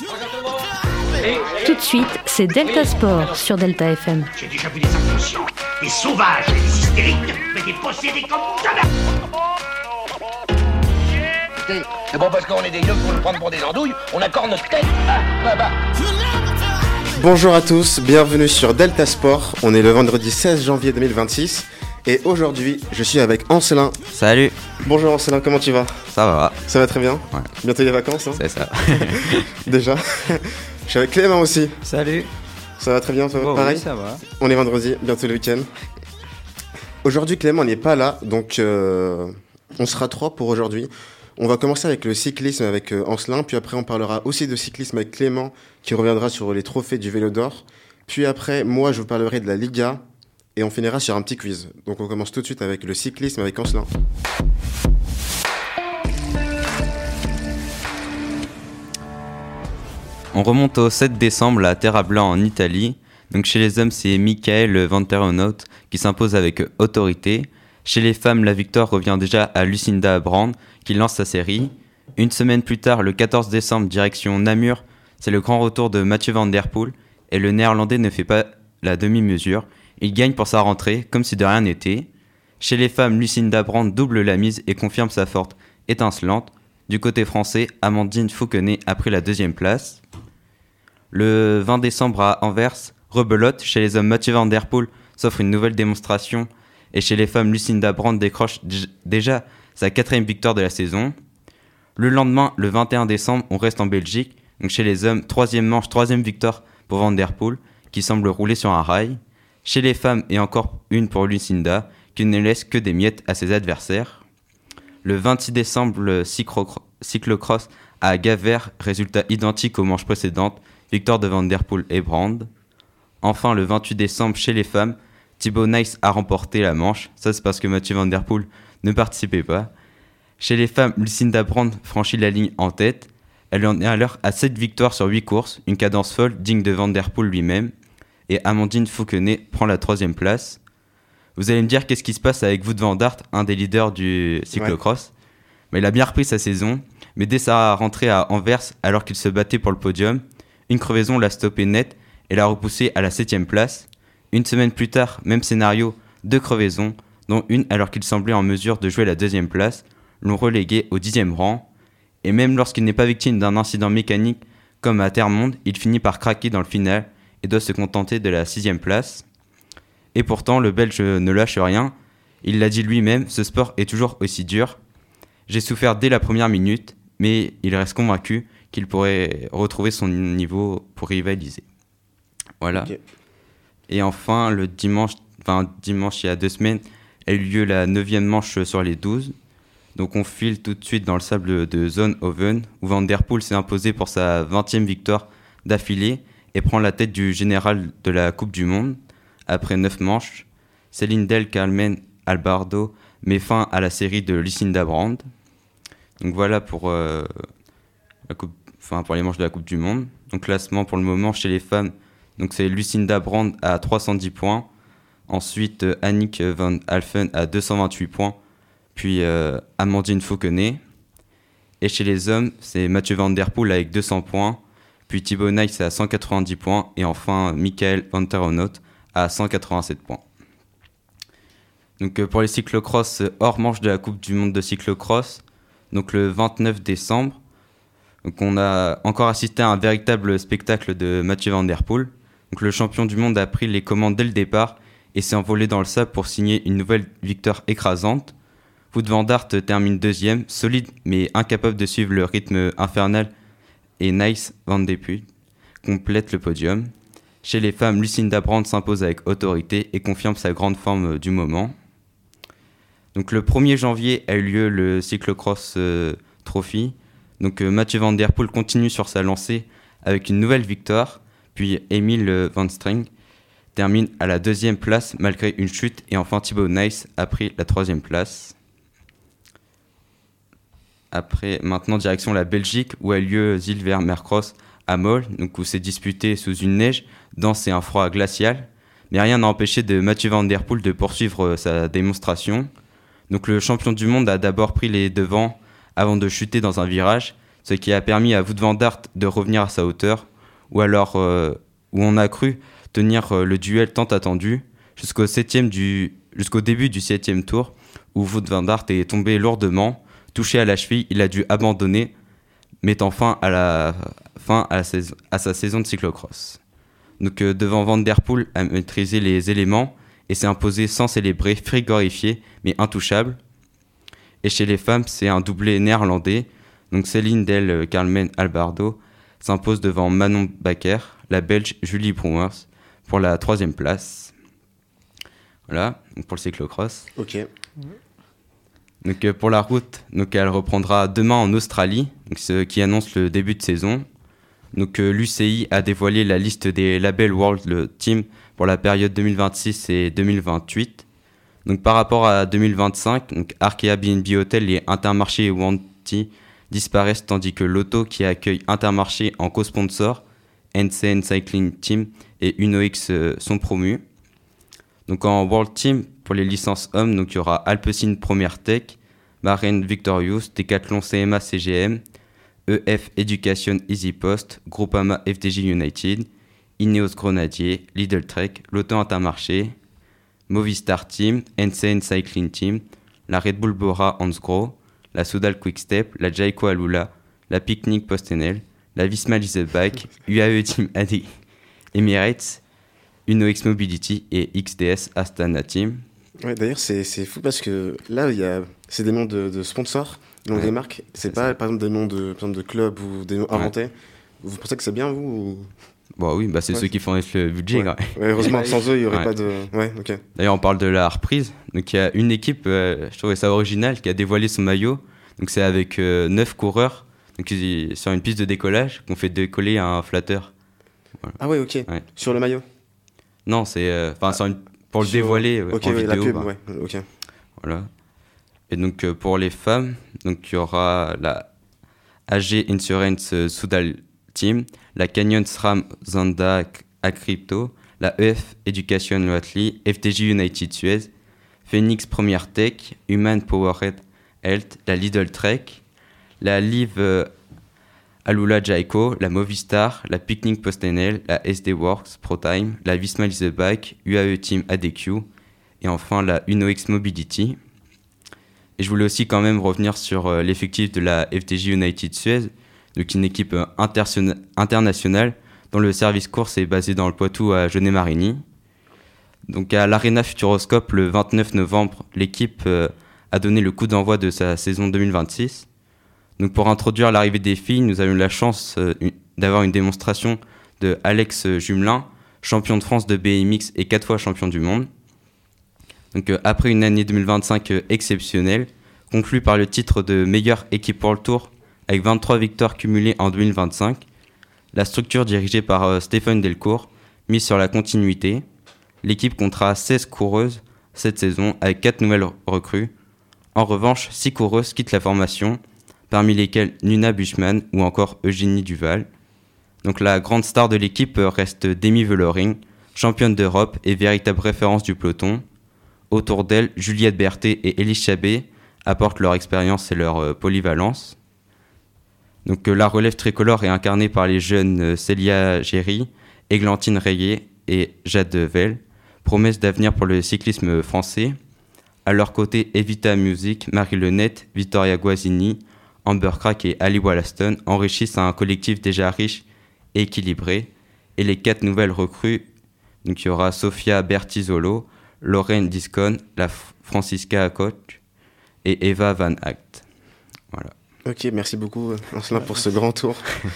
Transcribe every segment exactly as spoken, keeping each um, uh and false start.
Tout de suite, c'est Delta Sport sur Delta F M. J'ai déjà vu des inconscients, des sauvages, des hystériques, mais des possédés comme jamais. C'est bon parce qu'on est des yeux pour nous prendre pour des andouilles, on accorde notre tête. Ah, bah bah. Bonjour à tous, bienvenue sur Delta Sport. On est le vendredi seize janvier deux mille vingt-six et aujourd'hui, je suis avec Ancelin. Salut. Bonjour Ancelin, comment tu vas ? Ça va. Ça va très bien ? Ouais. Bientôt les vacances, hein ? C'est ça. Déjà. Je suis avec Clément aussi. Salut. Ça va très bien, toi ? Bon, Pareil ? oui, ça va. On est vendredi, bientôt le week-end. Aujourd'hui, Clément n'est pas là, donc euh, on sera trois pour aujourd'hui. On va commencer avec le cyclisme avec euh, Ancelin, puis après on parlera aussi de cyclisme avec Clément, qui reviendra sur les trophées du Vélo d'Or. Puis après, moi, je vous parlerai de la Liga, et on finira sur un petit quiz. Donc on commence tout de suite avec le cyclisme avec Ancelin. On remonte au sept décembre à Terrablanc en Italie. Donc chez les hommes, c'est Michael Vanterenhout qui s'impose avec autorité. Chez les femmes, la victoire revient déjà à Lucinda Brand qui lance sa série. Une semaine plus tard, le quatorze décembre, direction Namur, c'est le grand retour de Mathieu Van Der Poel et le néerlandais ne fait pas la demi-mesure. Il gagne pour sa rentrée comme si de rien n'était. Chez les femmes, Lucinda Brand double la mise et confirme sa forte étincelante. Du côté français, Amandine Fauquenet a pris la deuxième place. Le vingt décembre à Anvers, rebelote. Chez les hommes, Mathieu Van Der Poel s'offre une nouvelle démonstration. Et chez les femmes, Lucinda Brand décroche d- déjà sa quatrième victoire de la saison. Le lendemain, le vingt et un décembre, on reste en Belgique. Donc chez les hommes, troisième manche, troisième victoire pour Van Der Poel, qui semble rouler sur un rail. Chez les femmes, et encore une pour Lucinda, qui ne laisse que des miettes à ses adversaires. Le vingt-six décembre, le cyclo- cyclocross à Gavert, résultat identique aux manches précédentes, victoire de Van Der Poel et Brand. Enfin, le vingt-huit décembre, chez les femmes, Thibaut Nys a remporté la manche. Ça, c'est parce que Mathieu Van Der Poel ne participait pas. Chez les femmes, Lucinda Brand franchit la ligne en tête. Elle en est alors à sept victoires sur huit courses, une cadence folle digne de Van Der Poel lui-même. Et Amandine Fauquenet prend la troisième place. Vous allez me dire qu'est-ce qui se passe avec Wout van Aert, un des leaders du cyclocross. Ouais. Mais il a bien repris sa saison, mais dès sa rentrée à Anvers, alors qu'il se battait pour le podium, une crevaison l'a stoppé net et l'a repoussé à la septième place. Une semaine plus tard, même scénario, deux crevaisons, dont une alors qu'il semblait en mesure de jouer la deuxième place, l'ont relégué au dixième rang. Et même lorsqu'il n'est pas victime d'un incident mécanique comme à Termonde, il finit par craquer dans le final et doit se contenter de la sixième place. Et pourtant, le Belge ne lâche rien. Il l'a dit lui-même, ce sport est toujours aussi dur. J'ai souffert dès la première minute, mais il reste convaincu qu'il pourrait retrouver son niveau pour rivaliser. Voilà. Okay. Et enfin, le dimanche, enfin dimanche il y a deux semaines, a eu lieu la neuvième manche sur les douze. Donc on file tout de suite dans le sable de Zonhoven, où Van Der Poel s'est imposé pour sa vingtième victoire d'affilée et prend la tête du général de la Coupe du Monde. Après neuf manches, Céline Del Carmen Albardo met fin à la série de Lucinda Brand. Donc voilà pour, euh, la coupe, enfin pour les manches de la Coupe du Monde. Donc classement pour le moment chez les femmes, donc c'est Lucinda Brand à trois cent dix points. Ensuite euh, Annick van Alphen à deux cent vingt-huit points. Puis euh, Amandine Fauquenet. Et chez les hommes, c'est Mathieu Van Der Poel avec deux cents points. Puis Thibaut Nys à cent quatre-vingt-dix points. Et enfin Michael Vanterenhout à cent quatre-vingt-sept points. Donc euh, pour les cyclocross hors manche de la Coupe du Monde de cyclocross, donc le vingt-neuf décembre, donc on a encore assisté à un véritable spectacle de Mathieu Van Der Poel. Donc le champion du monde a pris les commandes dès le départ et s'est envolé dans le sable pour signer une nouvelle victoire écrasante. Wout van Aert termine deuxième, solide mais incapable de suivre le rythme infernal, et Nys Van Der Poel complète le podium. Chez les femmes, Lucinda Brand s'impose avec autorité et confirme sa grande forme du moment. Donc le premier janvier a eu lieu le Cyclocross euh, Trophy. Donc euh, Mathieu Van Der Poel continue sur sa lancée avec une nouvelle victoire, puis Emil euh, Van String termine à la deuxième place malgré une chute, et enfin Thibaut Nys a pris la troisième place. Après, maintenant, direction la Belgique, où a lieu Zilver-Mercross à Mol, donc où c'est disputé sous une neige dense et un froid glacial. Mais rien n'a empêché de Mathieu Van Der Poel de poursuivre sa démonstration. Donc le champion du monde a d'abord pris les devants avant de chuter dans un virage, ce qui a permis à Wout van Aert de revenir à sa hauteur, ou alors euh, où on a cru tenir euh, le duel tant attendu jusqu'au, septième du, jusqu'au début du septième tour, où Wout van Aert est tombé lourdement, touché à la cheville, il a dû abandonner, mettant fin à, la, fin à, la saison, à sa saison de cyclocross. Donc euh, devant Van Der Poel a maîtrisé les éléments et s'est imposé sans célébrer, frigorifié mais intouchable. Et chez les femmes, c'est un doublé néerlandais. Donc Céline Del Carmen Albardo s'impose devant Manon Bakker, la Belge Julie Brouwers pour la troisième place. Voilà, donc pour le cyclocross. Ok. Donc euh, pour la route, donc elle reprendra demain en Australie, donc, ce qui annonce le début de saison. Donc euh, l'U C I a dévoilé la liste des labels World Team pour la période deux mille vingt-six et deux mille vingt-huit. Donc par rapport à deux mille vingt-cinq, donc Arkea B and B Hotel et Intermarché et Wanty disparaissent, tandis que Lotto, qui accueille Intermarché en co-sponsor, N C N Cycling Team et Uno-X euh, sont promus. Donc en World Team, pour les licences hommes, donc il y aura Alpecin Premier Tech, Bahrain Victorious, Decathlon C M A C G M, E F Education Easy Post, Groupama F D J United, Ineos Grenadier, Lidl Trek, Lotto Intermarché, Movistar Team, N C N Cycling Team, la Red Bull Bora Hansgrohe, la Soudal Quickstep, la Jayco Alula, la Picnic Postenel, la Visma Lease Bike, U A E Team A D Emirates, Uno-X Mobility et X D S Astana Team. Ouais, d'ailleurs, c'est, c'est fou parce que là, il y a, c'est des noms de, de sponsors, des noms ouais, des marques. C'est, c'est pas, ça. Par exemple, des noms de, par exemple, de clubs ou des noms ouais. inventés. Vous pensez que c'est bien, vous ou... Bon, oui, bah c'est ouais. ceux qui fournissent le budget. Ouais. Ouais, heureusement, sans eux, il n'y aurait ouais. pas de... Ouais, ok. D'ailleurs, on parle de la reprise. Donc, il y a une équipe, euh, je trouvais ça original, qui a dévoilé son maillot. Donc, c'est avec euh, neuf coureurs donc, ils, sur une piste de décollage qu'on fait décoller un flatteur. Voilà. Ah ouais, ok. Ouais. Sur le maillot? Non, c'est... Enfin, euh, ah. pour le sur... dévoiler okay, en ouais, vidéo. La pub, bah. ouais, ok. Voilà. Et donc, euh, pour les femmes, donc il y aura la A G Insurance Soudal Team, la Canyon SRAM Zanda Acrypto, la E F Education Loatli, F D J United Suez, Phoenix Premier Tech, Human Powered Health, la Lidl Trek, la Live euh, Alula Jayco, la Movistar, la Picnic Postenel, la S D Works ProTime, la Visma Lease Bike, U A E Team A D Q et enfin la Uno-X Mobility. Et je voulais aussi quand même revenir sur euh, l'effectif de la F D J United Suez, donc une équipe euh, interna- internationale dont le service course est basé dans le Poitou à Genet-Marigny. Donc à l'Arena Futuroscope le vingt-neuf novembre, l'équipe euh, a donné le coup d'envoi de sa saison deux mille vingt-six. Donc pour introduire l'arrivée des filles, nous avons eu la chance euh, une, d'avoir une démonstration de Alex Jumelin, champion de France de B M X et quatre fois champion du monde. Donc euh, après une année deux mille vingt-cinq euh, exceptionnelle, conclue par le titre de meilleure équipe pour le Tour avec vingt-trois victoires cumulées en deux mille vingt-cinq, la structure dirigée par euh, Stéphane Delcourt mise sur la continuité. L'équipe comptera seize coureuses cette saison avec quatre nouvelles recrues. En revanche, six coureuses quittent la formation, parmi lesquelles Nuna Bushman ou encore Eugénie Duval. Donc la grande star de l'équipe reste Demi Vollering, championne d'Europe et véritable référence du peloton. Autour d'elle, Juliette Berthet et Élise Chabet apportent leur expérience et leur euh, polyvalence. Donc euh, la relève tricolore est incarnée par les jeunes euh, Célia Géry, Églantine Rayet et Jade Vell, promesses d'avenir pour le cyclisme français. À leur côté, Evita Music, Marie Lenette, Vittoria Guasini, Amber Crack et Ali Wollaston enrichissent un collectif déjà riche et équilibré. Et les quatre nouvelles recrues, donc il y aura Sofia Bertizolo, Lorraine Discon, la Francisca Koch et Eva Van Act. Voilà. Ok, merci beaucoup Ancelin pour ce grand tour.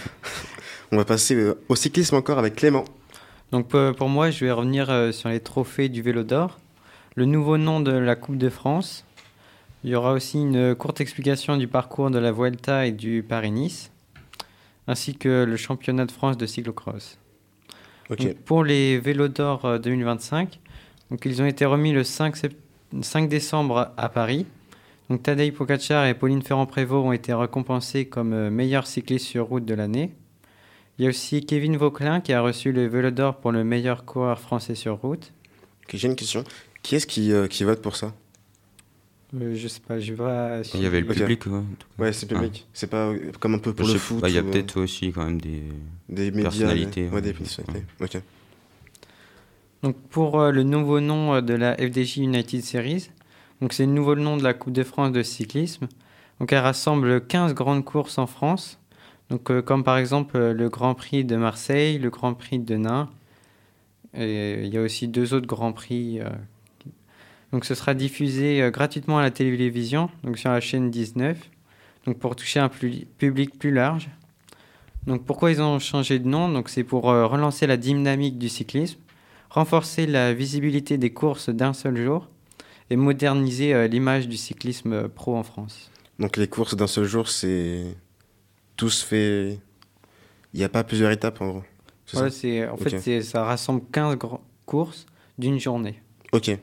On va passer au cyclisme encore avec Clément. Donc pour moi, je vais revenir sur les trophées du Vélo d'Or. Le nouveau nom de la Coupe de France. Il y aura aussi une courte explication du parcours de la Vuelta et du Paris-Nice, ainsi que le championnat de France de cyclocross. Okay. Donc pour les Vélos d'Or deux mille vingt-cinq, donc ils ont été remis le cinq, sept... cinq décembre à Paris. Donc Tadej Pogačar et Pauline Ferrand-Prévot ont été récompensés comme meilleurs cyclistes sur route de l'année. Il y a aussi Kevin Vauquelin qui a reçu le Vélo d'Or pour le meilleur coureur français sur route. Okay, j'ai une question. Qui est-ce qui, euh, qui vote pour ça ? Euh, je sais pas, je vois. Il y avait le Ok. public, ouais. Ouais, c'est public. C'est pas euh, comme un peu pour Je le sais foot. pas, il y a ou, euh, peut-être aussi quand même des. des médias. personnalités, des- Ouais, ouais. des personnalités. Ok. Donc pour euh, le nouveau nom euh, de la F D J United Series, donc c'est le nouveau nom de la Coupe de France de cyclisme. Donc elle rassemble quinze grandes courses en France, donc euh, comme par exemple euh, le Grand Prix de Marseille, le Grand Prix de Nain, et il y a aussi deux autres Grands Prix. euh, qui- Donc ce sera diffusé euh, gratuitement à la télévision, donc sur la chaîne dix-neuf, donc pour toucher un plus- public plus large. Donc pourquoi ils ont changé de nom? Donc c'est pour euh, relancer la dynamique du cyclisme, renforcer la visibilité des courses d'un seul jour et moderniser euh, l'image du cyclisme euh, pro en France. Donc les courses d'un seul jour, c'est tout se fait. Il n'y a pas plusieurs étapes en gros. C'est Voilà, ça c'est, en fait, Ok. c'est, ça rassemble quinze gr- courses d'une journée. Ok.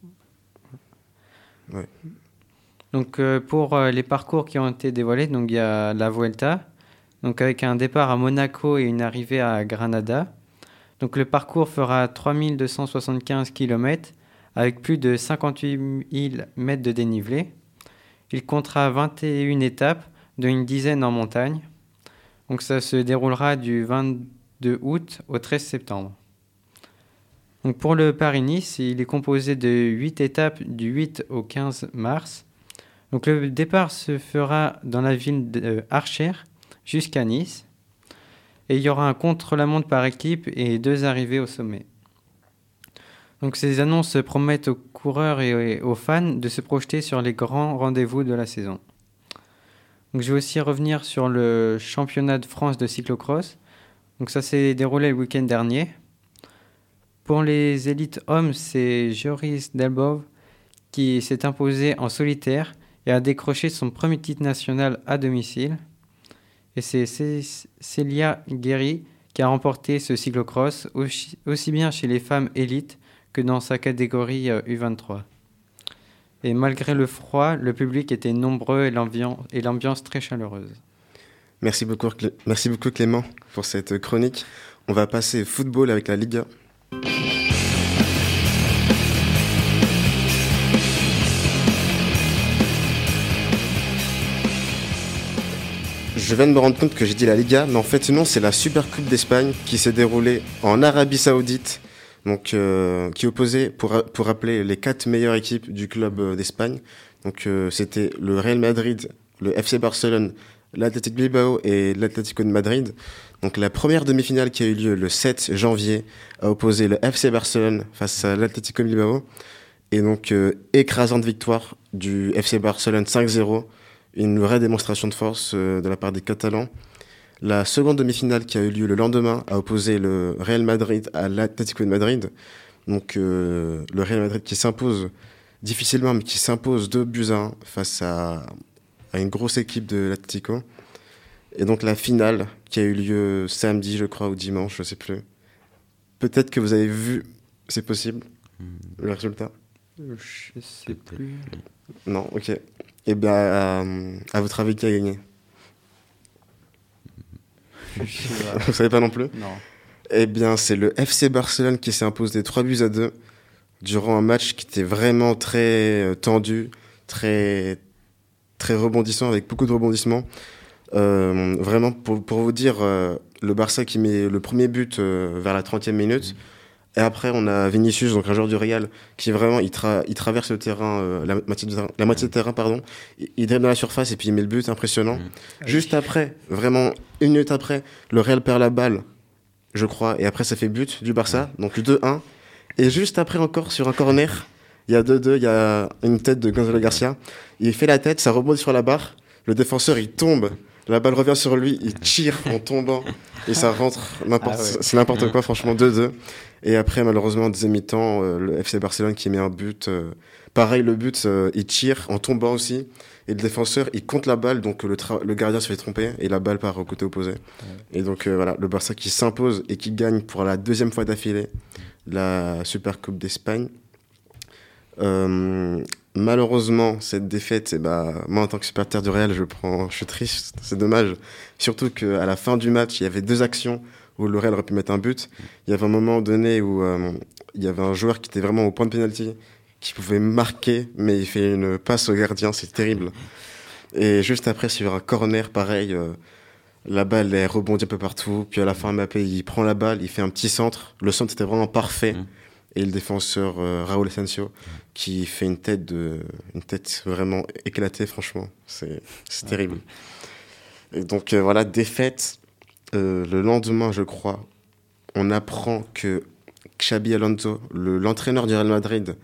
Donc euh, pour euh, les parcours qui ont été dévoilés, donc il y a la Vuelta, donc avec un départ à Monaco et une arrivée à Granada. Donc le parcours fera trois mille deux cent soixante-quinze kilomètres avec plus de cinquante-huit mille mètres de dénivelé. Il comptera vingt et une étapes, dont une dizaine en montagne. Donc ça se déroulera du vingt-deux août au treize septembre. Donc pour le Paris-Nice, il est composé de huit étapes du huit au quinze mars. Donc le départ se fera dans la ville d'Archer jusqu'à Nice. Et il y aura un contre-la-montre par équipe et deux arrivées au sommet. Donc ces annonces promettent aux coureurs et aux fans de se projeter sur les grands rendez-vous de la saison. Donc je vais aussi revenir sur le championnat de France de cyclocross. Donc ça s'est déroulé le week-end dernier. Pour les élites hommes, c'est Joris Delbov qui s'est imposé en solitaire et a décroché son premier titre national à domicile. Et c'est Cé- Célia Guéry qui a remporté ce cyclocross aussi, aussi bien chez les femmes élites que dans sa catégorie euh, U vingt-trois. Et malgré le froid, le public était nombreux et l'ambiance, et l'ambiance très chaleureuse. Merci beaucoup, Clé- Merci beaucoup Clément pour cette chronique. On va passer au football avec la Liga. Je viens de me rendre compte que j'ai dit la Liga, mais en fait non, c'est la Super Coupe d'Espagne qui s'est déroulée en Arabie Saoudite, donc euh, qui opposait, pour, pour rappeler, les quatre meilleures équipes du club euh, d'Espagne. Donc euh, c'était le Real Madrid, le F C Barcelone, l'Athletic Bilbao et l'Atlético de Madrid. Donc la première demi-finale qui a eu lieu le sept janvier a opposé le F C Barcelone face à l'Atlético Bilbao. Et donc euh, écrasante victoire du F C Barcelone cinq zéro. Une vraie démonstration de force euh, de la part des Catalans. La seconde demi-finale qui a eu lieu le lendemain a opposé le Real Madrid à l'Atlético de Madrid. Donc euh, le Real Madrid qui s'impose difficilement, mais qui s'impose deux buts à un face à, à une grosse équipe de l'Atlético. Et donc la finale qui a eu lieu samedi, je crois, ou dimanche, je sais plus. Peut-être que vous avez vu, c'est possible, le résultat? Je sais plus. Non, ok. Eh bien, à, à votre avis, qui a gagné? Je sais pas. Vous savez pas non plus? Non. Eh bien, c'est le F C Barcelone qui s'est imposé trois buts à deux durant un match qui était vraiment très euh, tendu, très, très rebondissant, avec beaucoup de rebondissements. Euh, vraiment, pour, pour vous dire, euh, le Barça qui met le premier but euh, vers la trentième minute. Et après, on a Vinicius, donc un joueur du Real, qui vraiment, il, tra- il traverse le terrain, euh, la moitié du terrain, la moitié du terrain, pardon. Il, il dribble dans la surface et puis il met le but, impressionnant. Mmh. Juste après, vraiment, une minute après, le Real perd la balle, je crois, et après ça fait but du Barça, donc deux un. Et juste après encore, sur un corner, il y a deux deux, il y a une tête de Gonzalo Garcia. Il fait la tête, ça rebondit sur la barre, le défenseur, il tombe, la balle revient sur lui, il tire en tombant, et ça rentre, n'importe, Ah ouais. c'est n'importe quoi, franchement, deux deux. Et après, malheureusement, en deuxième mi-temps, euh, le F C Barcelone qui met un but. Euh, pareil, le but, euh, il tire en tombant aussi. Et le défenseur, il compte la balle, donc le, tra- le gardien se fait tromper et la balle part au côté opposé. Ouais. Et donc euh, voilà, le Barça qui s'impose et qui gagne pour la deuxième fois d'affilée la Super Coupe d'Espagne. Euh, malheureusement, cette défaite, eh ben, moi en tant que supporter du Real, je, prends, je suis triste, c'est dommage. Surtout qu'à la fin du match, il y avait deux actions où le Real aurait pu mettre un but. Il y avait un moment donné où euh, il y avait un joueur qui était vraiment au point de pénalty qui pouvait marquer, mais il fait une passe au gardien, c'est terrible. Et juste après, sur un corner, pareil, euh, la balle, elle rebondit un peu partout. Puis à la fin, Mbappé, il prend la balle, il fait un petit centre. Le centre était vraiment parfait. Mmh. Et le défenseur euh, Raúl Asensio, qui fait une tête, de, une tête vraiment éclatée, franchement. C'est, c'est terrible. Et donc euh, voilà, défaite. Euh, le lendemain, je crois, on apprend que Xabi Alonso, le, l'entraîneur du Real Madrid,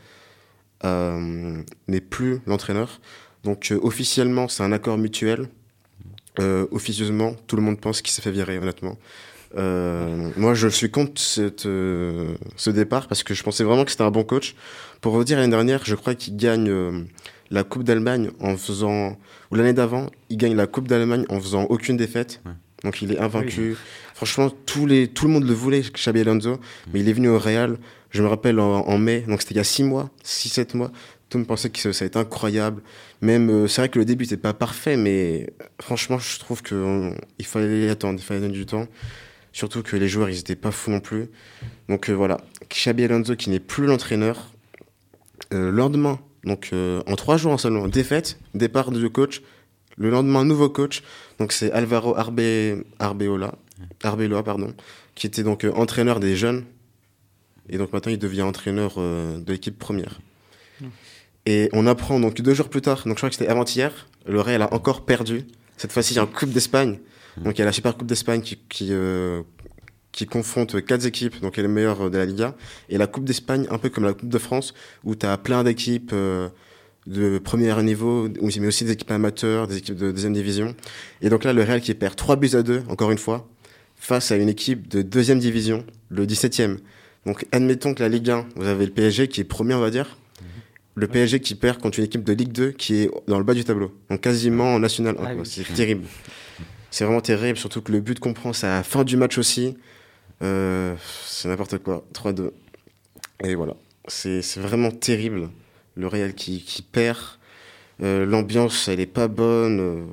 euh, n'est plus l'entraîneur. Donc euh, officiellement, c'est un accord mutuel. Euh, officieusement, tout le monde pense qu'il s'est fait virer, honnêtement. Euh, moi, je suis contre cette, euh, ce départ parce que je pensais vraiment que c'était un bon coach. Pour vous dire, l'année dernière, je crois qu'il gagne euh, la Coupe d'Allemagne en faisant... Ou l'année d'avant, il gagne la Coupe d'Allemagne en faisant aucune défaite. Ouais. Donc il est invaincu. Oui. Franchement, tous les, tout le monde le voulait, Xabi Alonso, mais il est venu au Real, je me rappelle, en, en mai, donc c'était il y a six mois, six sept mois. Tout le monde pensait que ça, ça a été incroyable. Même, euh, c'est vrai que le début n'était pas parfait, mais franchement, je trouve qu'il fallait attendre, il fallait donner du temps. Surtout que les joueurs, ils n'étaient pas fous non plus. Donc euh, voilà, Xabi Alonso qui n'est plus l'entraîneur. Euh, lendemain, donc euh, en trois jours en seulement, défaite, départ de coach. Le lendemain, nouveau coach. Donc c'est Alvaro Arbe, Arbeloa, Arbeloa, pardon, qui était donc euh, entraîneur des jeunes. Et donc maintenant, il devient entraîneur euh, de l'équipe première. Mmh. Et on apprend donc deux jours plus tard, donc je crois que c'était avant-hier, le Real a encore perdu. Cette fois-ci, il y a une Coupe d'Espagne. Donc il y a la Super Coupe d'Espagne qui, qui, euh, qui confronte quatre équipes, donc elle est meilleure de la Liga. Et la Coupe d'Espagne, un peu comme la Coupe de France, où tu as plein d'équipes euh, de premier niveau, mais aussi des équipes amateurs, des équipes de deuxième division. Et donc là, le Real qui perd trois buts à deux, encore une fois, face à une équipe de deuxième division, le dix-septième. Donc admettons que la Ligue un, vous avez le P S G qui est premier, on va dire. Le P S G qui perd contre une équipe de Ligue deux qui est dans le bas du tableau. Donc quasiment en National un. Ah, oui. C'est terrible. C'est vraiment terrible, surtout que le but qu'on prend, c'est à la fin du match aussi. Euh, c'est n'importe quoi. trois deux. Et voilà. C'est, c'est vraiment terrible. Le Real qui, qui perd. Euh, l'ambiance, elle est pas bonne. Euh,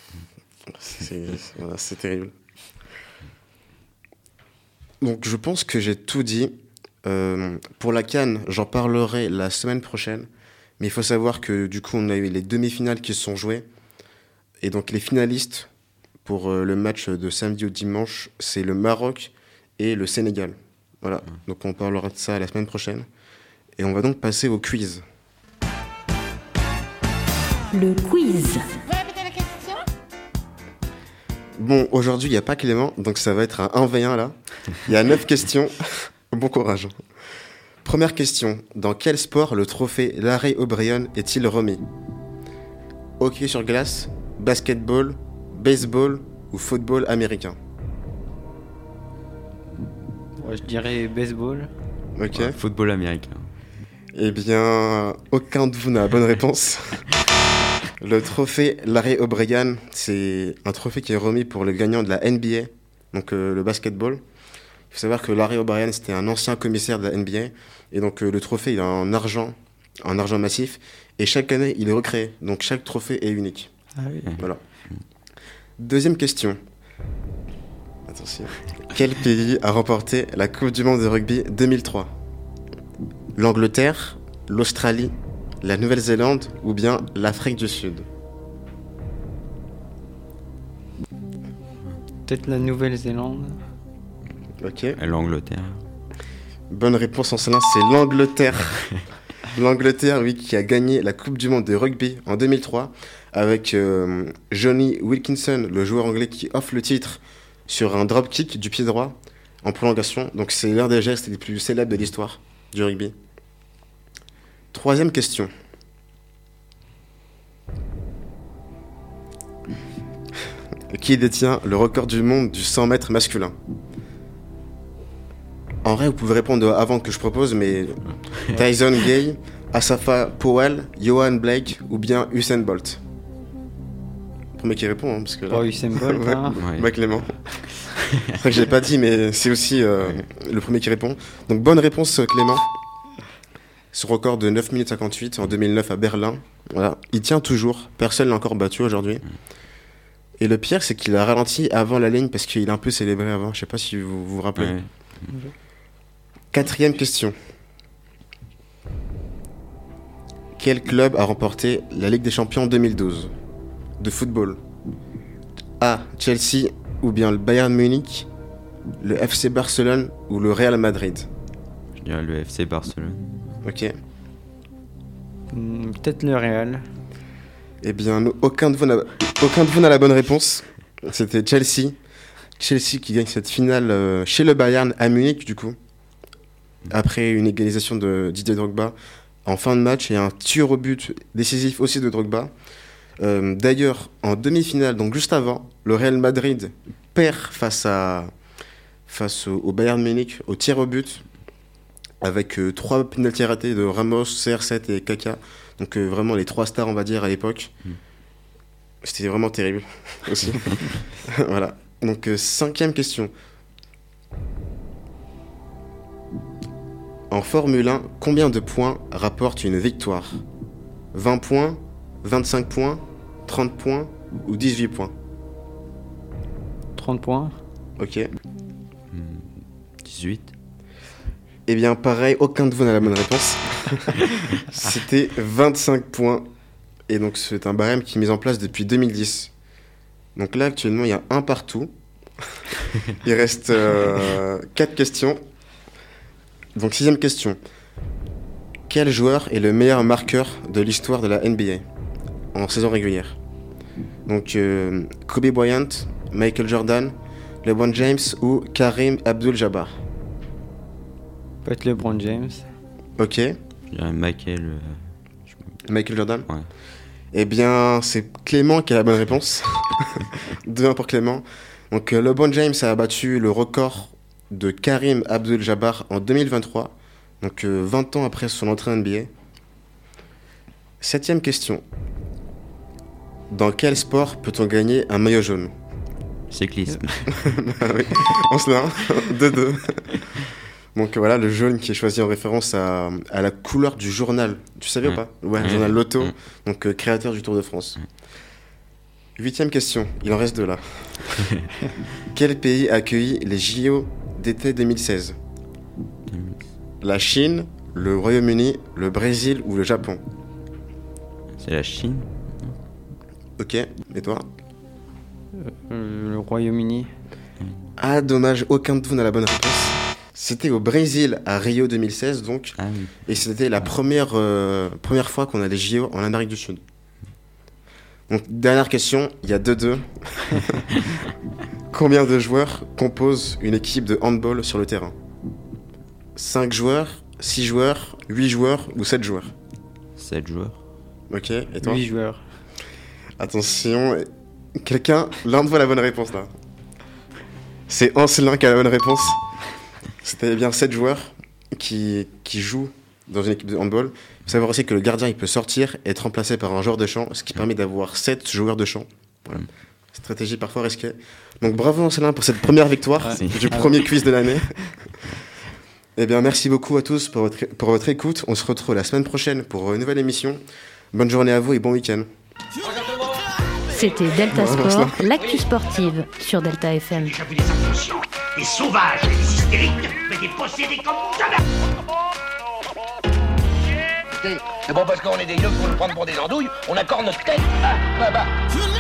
c'est, c'est, voilà, c'est terrible. Donc je pense que j'ai tout dit. Euh, pour la CAN, j'en parlerai la semaine prochaine. Mais il faut savoir que du coup, on a eu les demi-finales qui se sont jouées. Et donc les finalistes pour euh, le match de samedi au dimanche, c'est le Maroc et le Sénégal. Voilà, donc on parlera de ça la semaine prochaine. Et on va donc passer au quiz. Le quiz. Bon, aujourd'hui, il n'y a pas Clément, donc ça va être un un v un là. Il y a neuf questions. Bon courage. Première question. Dans quel sport le trophée Larry O'Brien est-il remis ? Hockey sur glace, basketball, baseball ou football américain ? Ouais, je dirais baseball. Ok. Ouais, football américain. Eh bien, aucun de vous n'a la bonne réponse. Le trophée Larry O'Brien, c'est un trophée qui est remis pour le gagnant de la N B A, donc euh, le basketball. Il faut savoir que Larry O'Brien, c'était un ancien commissaire de la N B A, et donc euh, le trophée, il est en argent, en argent massif, et chaque année, il est recréé, donc chaque trophée est unique. Ah oui. Voilà. Deuxième question. Attention. Quel pays a remporté la Coupe du Monde de rugby deux mille trois ? L'Angleterre, l'Australie, la Nouvelle-Zélande ou bien l'Afrique du Sud ? Peut-être la Nouvelle-Zélande. Ok. Et l'Angleterre. Bonne réponse en cela, c'est l'Angleterre. L'Angleterre, oui, qui a gagné la Coupe du Monde de rugby en deux mille trois avec euh, Johnny Wilkinson, le joueur anglais qui offre le titre sur un drop kick du pied droit en prolongation. Donc c'est l'un des gestes les plus célèbres de l'histoire du rugby. Troisième question. Qui détient le record du monde du cent mètres masculin ? En vrai, vous pouvez répondre avant que je propose, mais Tyson Gay, Asafa Powell, Johan Blake ou bien Usain Bolt ? Premier qui répond, hein, parce que là... Oh, Usain Bolt, ouais, hein. ouais. Ouais, Clément. C'est vrai que je l'ai pas dit, mais c'est aussi euh, le premier qui répond. Donc, bonne réponse, Clément. Ce record de neuf minutes cinquante-huit en deux mille neuf à Berlin. Voilà. Il tient toujours. Personne l'a encore battu aujourd'hui. Et le pire, c'est qu'il a ralenti avant la ligne parce qu'il a un peu célébré avant. Je sais pas si vous vous, vous rappelez. Ouais. Quatrième question. Quel club a remporté la Ligue des Champions deux mille douze de football? A. Chelsea ou bien le Bayern Munich, le F C Barcelone ou le Real Madrid? Je dirais le F C Barcelone. Ok. Hmm, Peut-être le Real. Eh bien, nous- aucun de vous n'a, aucun de vous n'a la bonne réponse. C'était Chelsea. Chelsea qui gagne cette finale euh, chez le Bayern à Munich, du coup. Après une égalisation de Didier Drogba en fin de match et un tir au but décisif aussi de Drogba. Euh, d'ailleurs, en demi-finale, donc juste avant, le Real Madrid perd face, à, face au, au Bayern Munich au tir au but avec euh, trois pénaltys ratés de Ramos, C R sept et Kaka. Donc euh, vraiment les trois stars, on va dire, à l'époque. Mm. C'était vraiment terrible aussi. Voilà. Donc euh, cinquième question. En Formule un, combien de points rapporte une victoire? vingt points, vingt-cinq points, trente points ou dix-huit points? trente points. Ok. dix-huit. Eh bien, pareil, aucun de vous n'a la bonne réponse. C'était vingt-cinq points. Et donc, c'est un barème qui est mis en place depuis deux mille dix. Donc là, actuellement, il y a un partout. Il reste euh, quatre questions. Donc, sixième question. Quel joueur est le meilleur marqueur de l'histoire de la N B A en saison régulière? Donc, euh, Kobe Bryant, Michael Jordan, LeBron James ou Karim Abdul-Jabbar? Peut-être LeBron James. Ok. Je dirais Michael. euh, Michael Jordan? Ouais. Eh bien, c'est Clément qui a la bonne réponse. deux un pour Clément. Donc, euh, LeBron James a battu le record de Karim Abdul-Jabbar en deux mille vingt-trois, donc euh, vingt ans après son entrée en N B A. Septième question. Dans quel sport peut-on gagner un maillot jaune? Cyclisme. Ah oui, on se l'a, deux deux. Donc voilà, le jaune qui est choisi en référence à, à la couleur du journal. Tu savais Mm. ou pas? Ouais, le Mm. journal Lotto, Mm. donc euh, créateur du Tour de France. Huitième question, il en reste deux là. Quel pays a accueilli les J O d'été deux mille seize? La Chine, le Royaume-Uni, le Brésil ou le Japon? C'est la Chine. Ok, et toi? Euh, le Royaume-Uni. Ah, dommage, aucun de vous n'a la bonne réponse. C'était au Brésil, à Rio deux mille seize, donc. Ah oui. Et c'était la première, euh, première fois qu'on a les J O en Amérique du Sud. Donc, dernière question, il y a deux deux. Combien de joueurs composent une équipe de handball sur le terrain? cinq joueurs, six joueurs, huit joueurs ou sept joueurs? sept joueurs. Ok, et toi? huit joueurs. Attention, quelqu'un, l'un de vous a la bonne réponse là. C'est Ancelin qui a la bonne réponse. C'était bien sept joueurs qui, qui jouent dans une équipe de handball. Il faut savoir aussi que le gardien il peut sortir et être remplacé par un joueur de champ, ce qui permet d'avoir sept joueurs de champ. Voilà. Stratégie parfois risquée. Donc bravo Ancelin pour cette première victoire Ouais. du premier quiz de l'année. Eh bien merci beaucoup à tous pour votre, pour votre écoute. On se retrouve la semaine prochaine pour une nouvelle émission. Bonne journée à vous et bon week-end. C'était Delta Ouais, Sport, l'actu sportive sur Delta F M. J'ai déjà vu des inconscients, des sauvages, des hystériques, mais des possédés comme jamais. C'est bon parce qu'on est des yeux pour nous prendre pour des andouilles, on accorde notre tête. Ah, bah, bah.